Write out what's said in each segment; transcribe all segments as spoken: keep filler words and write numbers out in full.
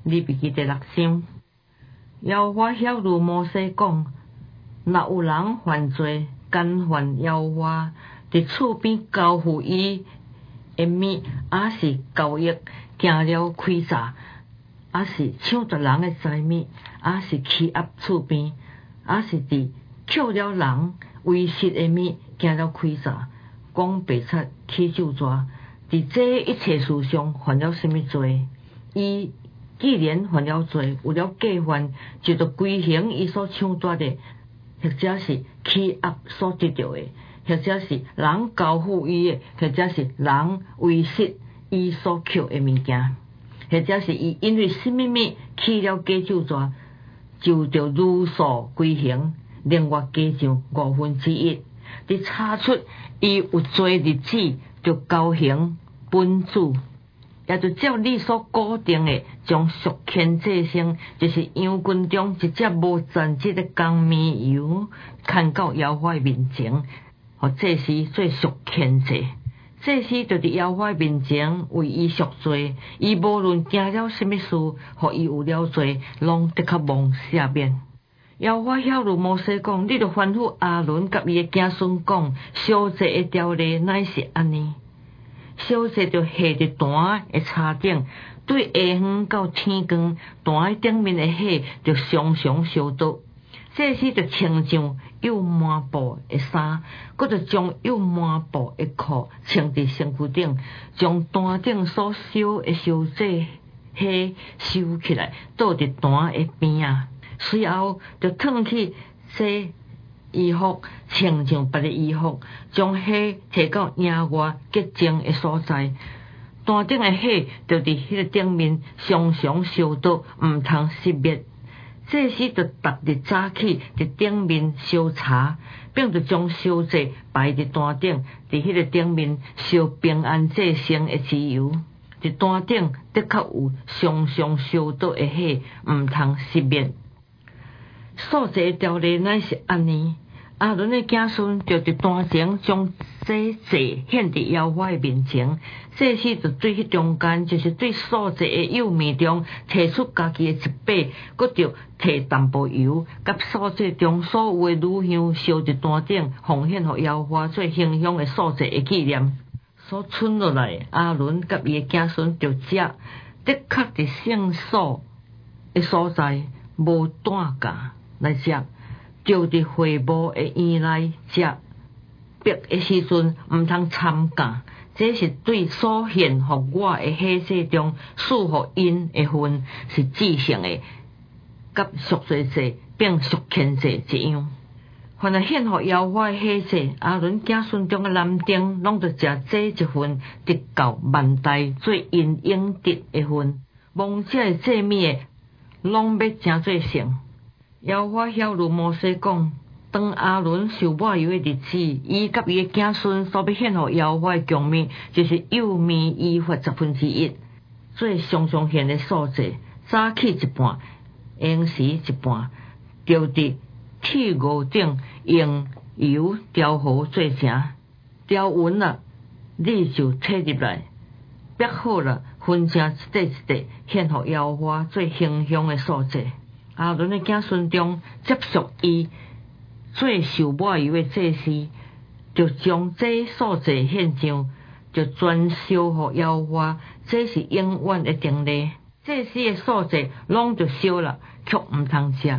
利未记第六章，耶和华晓諭摩西讲：若有人犯罪，干犯耶和华伫厝边交付伊的物，还是交易行了开闸，还是抢夺人的财物，还是欺压厝边，还是伫扣了人遗失的物，行了开闸，讲白贼起咒詛，伫这一切事上犯了什么罪？伊既然犯了罪，有了过犯，就着归还伊所抢夺的，或者是欺压所得到的，或者是人交付伊的，或者是人遗失伊所扣的物件，或者是伊因为什么物起了假咒詛，就着如数归还，另外加上五分之一。伫查出伊有罪日子，就交还本主。也就照你所固定的，将赎愆祭牲，就是羊群中一只无残疾的公绵羊，牵到耶和华面前，互祭司做赎愆祭。祭司就伫耶和华面前为伊赎罪，伊无论行了什么事，互伊有了罪，拢得较蒙赦免。耶和华晓諭摩西讲：你着吩咐亚伦甲伊的子孙讲，烧祭的条例乃是安尼。烧祭着下伫坛的叉顶，对下昏到天光，坛顶面的火着常常烧倒。祭司着穿上又满布的衫，搁着将又满布的裤穿伫身躯顶，将坛顶所烧的烧祭火收起来，倒伫坛的边啊。随后着脱去这衣服，穿上别的衣服，将火摕到野外洁净的所在。坛顶的火就伫迄个顶面常常烧倒，毋通熄灭。祭司就逐日早起伫顶面烧茶，并着将烧祭摆伫坛顶，伫迄个顶面烧平安祭牲的脂油。伫坛顶的确有常常烧倒的火，毋通熄灭。素祭的条例乃是安尼。亚伦的子孙就伫坛前将这祭献伫耶和华的面前，祭司就对迄中间，就是对素祭的幼面中摕出家己的一把，搁着摕淡薄油，甲素祭中所有的乳香烧伫坛顶，奉献互耶和华做馨香的素祭的纪念。所剩落来，亚伦甲伊的子孙就食，的确伫圣所的所在无单价来食。就伫会幕的院内食别的时阵，毋通参加。这是对所献互我的血祭中赐互因的份，是至圣的，甲赎罪祭并赎愆祭一样。凡是献互耶和华的血祭，亚伦子孙中的男丁，拢着食这一份，直到万代做因应得的份。蒙这的祭物的，拢要诚做圣。耶和华晓諭摩西讲：当亚伦受抹油的日子，伊甲伊的子孙所要献互耶和华的供物，就是幼面伊发十分之一，做常常献的素祭。早起一半，闲时一半，就伫铁炉顶用油调和做成。调匀了，你就摕入来，煏好了，分成一块一块，献互耶和华做馨香的素祭。亚伦的子孙中接续伊做受抹油的祭司，就将这素祭献上，就专烧互耶和华，这是永远的定例。祭司的素祭拢就烧了，却毋通食。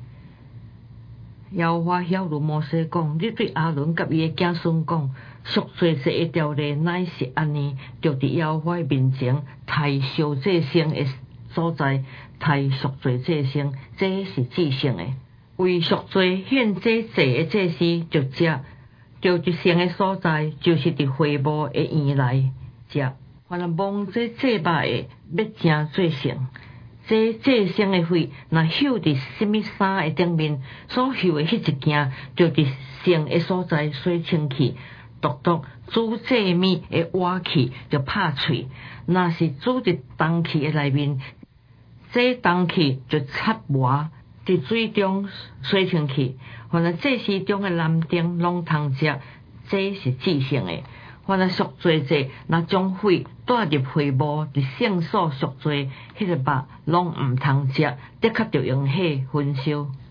耶和华晓諭摩西讲：你对亚伦甲伊的子孙讲，赎罪祭的条例乃是安尼，就伫耶和华面前抬烧祭牲的所在，抬赎罪祭牲，这是至圣的。为赎罪献这祭的祭司就食，就一圣的所在，就是伫会幕的院内食。凡是蒙这祭肉的，要诚做圣。这祭牲的血，若朽伫什么衫的顶面，所朽的迄一件，就伫圣的所在洗清气。独独煮祭物的瓦器就拍碎，若是煮伫铜器的内面，这铜器就插磨伫水中洗清气。凡是祭司中的男丁拢通食，这是至圣的。 凡啊赎罪者，若将血带入会幕，伫圣所赎罪，迄个肉拢毋通食，的确着用火焚烧。